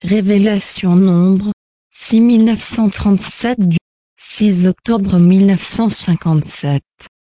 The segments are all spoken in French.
Révélation Nombre, 6937 du 6 octobre 1957.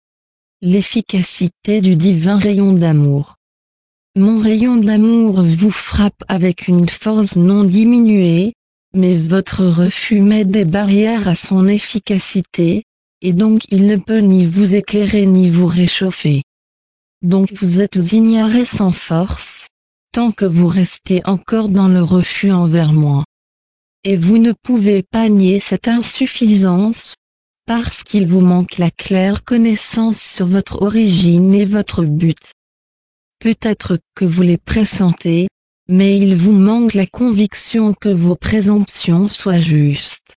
L'efficacité du divin rayon d'amour. Mon rayon d'amour vous frappe avec une force non diminuée, mais votre refus met des barrières à son efficacité, et donc il ne peut ni vous éclairer ni vous réchauffer. Donc vous êtes ignorés sans force, tant que vous restez encore dans le refus envers moi. Et vous ne pouvez pas nier cette insuffisance, parce qu'il vous manque la claire connaissance sur votre origine et votre but. Peut-être que vous les pressentez, mais il vous manque la conviction que vos présomptions soient justes.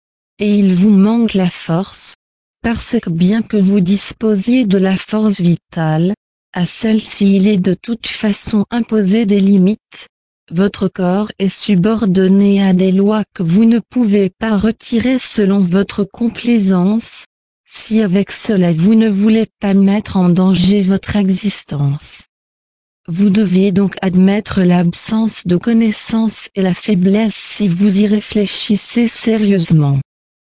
Et il vous manque la force, parce que bien que vous disposiez de la force vitale, à celle-ci il est de toute façon imposé des limites. Votre corps est subordonné à des lois que vous ne pouvez pas retirer selon votre complaisance, si avec cela vous ne voulez pas mettre en danger votre existence. Vous devez donc admettre l'absence de connaissance et la faiblesse si vous y réfléchissez sérieusement.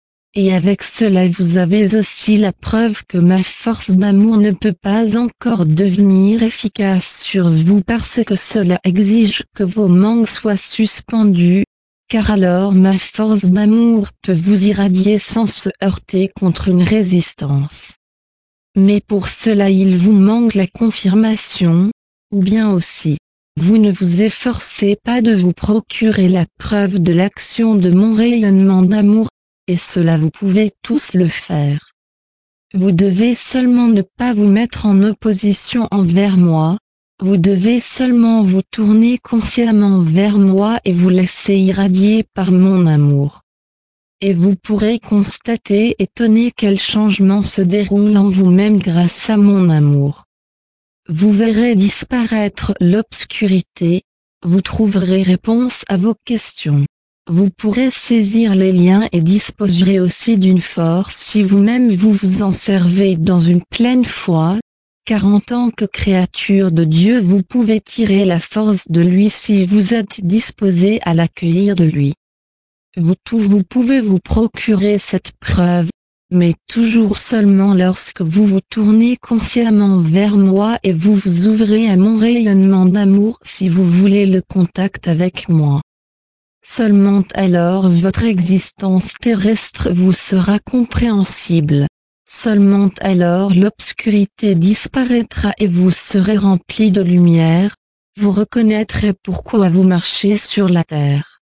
Et avec cela vous avez aussi la preuve que ma force d'amour ne peut pas encore devenir efficace sur vous parce que cela exige que vos manques soient suspendus, car alors ma force d'amour peut vous irradier sans se heurter contre une résistance. Mais pour cela il vous manque la confirmation, ou bien aussi, vous ne vous efforcez pas de vous procurer la preuve de l'action de mon rayonnement d'amour, et cela vous pouvez tous le faire. Vous devez seulement ne pas vous mettre en opposition envers moi, vous devez seulement vous tourner consciemment vers moi et vous laisser irradier par mon amour. Et vous pourrez constater étonné quel changement se déroule en vous-même grâce à mon amour. Vous verrez disparaître l'obscurité, vous trouverez réponse à vos questions. Vous pourrez saisir les liens et disposerez aussi d'une force si vous-même vous vous en servez dans une pleine foi, car en tant que créature de Dieu vous pouvez tirer la force de lui si vous êtes disposé à l'accueillir de lui. Vous pouvez vous procurer cette preuve, mais toujours seulement lorsque vous vous tournez consciemment vers moi et vous vous ouvrez à mon rayonnement d'amour si vous voulez le contact avec moi. Seulement alors votre existence terrestre vous sera compréhensible. Seulement alors l'obscurité disparaîtra et vous serez rempli de lumière, vous reconnaîtrez pourquoi vous marchez sur la terre.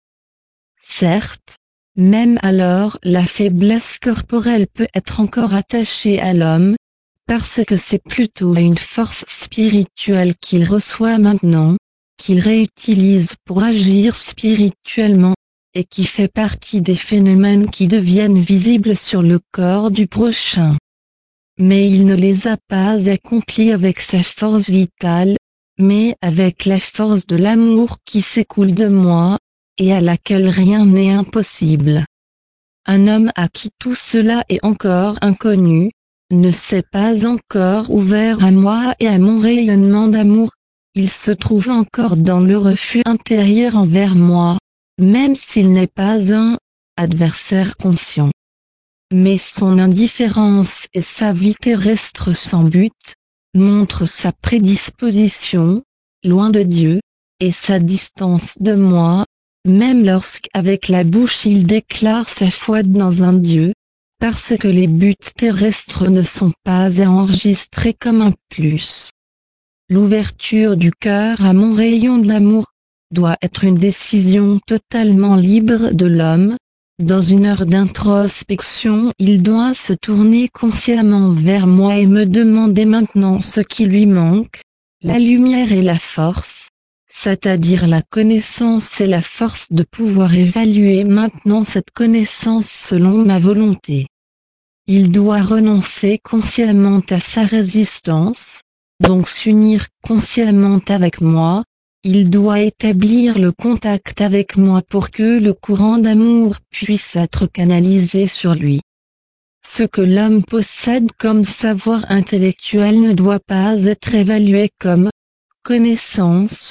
Certes, même alors la faiblesse corporelle peut être encore attachée à l'homme, parce que c'est plutôt une force spirituelle qu'il reçoit maintenant, qu'il réutilise pour agir spirituellement, et qui fait partie des phénomènes qui deviennent visibles sur le corps du prochain. Mais il ne les a pas accomplis avec sa force vitale, mais avec la force de l'amour qui s'écoule de moi, et à laquelle rien n'est impossible. Un homme à qui tout cela est encore inconnu, ne s'est pas encore ouvert à moi et à mon rayonnement d'amour. Il se trouve encore dans le refus intérieur envers moi, même s'il n'est pas un adversaire conscient. Mais son indifférence et sa vie terrestre sans but, montrent sa prédisposition, loin de Dieu, et sa distance de moi, même lorsqu'avec la bouche il déclare sa foi dans un Dieu, parce que les buts terrestres ne sont pas à enregistrer comme un plus. L'ouverture du cœur à mon rayon d'amour doit être une décision totalement libre de l'homme. Dans une heure d'introspection, il doit se tourner consciemment vers moi et me demander maintenant ce qui lui manque, la lumière et la force, c'est-à-dire la connaissance et la force de pouvoir évaluer maintenant cette connaissance selon ma volonté. Il doit renoncer consciemment à sa résistance, donc s'unir consciemment avec moi, il doit établir le contact avec moi pour que le courant d'amour puisse être canalisé sur lui. Ce que l'homme possède comme savoir intellectuel ne doit pas être évalué comme connaissance,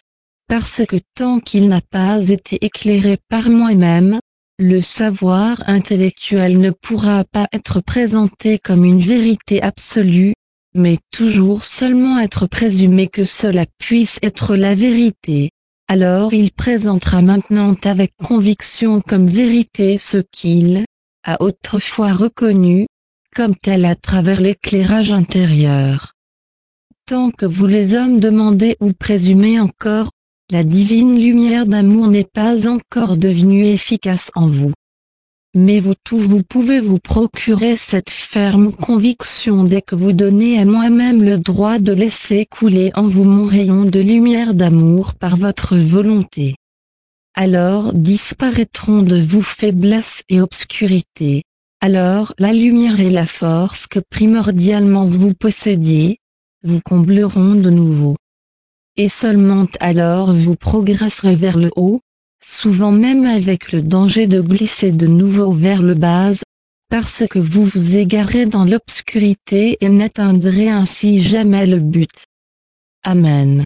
parce que tant qu'il n'a pas été éclairé par moi-même, le savoir intellectuel ne pourra pas être présenté comme une vérité absolue, mais toujours seulement être présumé que cela puisse être la vérité. Alors il présentera maintenant avec conviction comme vérité ce qu'il a autrefois reconnu, comme tel à travers l'éclairage intérieur. Tant que vous les hommes demandez ou présumez encore, la divine lumière d'amour n'est pas encore devenue efficace en vous. Mais vous pouvez vous procurer cette ferme conviction dès que vous donnez à moi-même le droit de laisser couler en vous mon rayon de lumière d'amour par votre volonté. Alors disparaîtront de vous faiblesse et obscurité. Alors la lumière et la force que primordialement vous possédiez, vous combleront de nouveau. Et seulement alors vous progresserez vers le haut, souvent même avec le danger de glisser de nouveau vers le bas, parce que vous vous égarez dans l'obscurité et n'atteindrez ainsi jamais le but. Amen.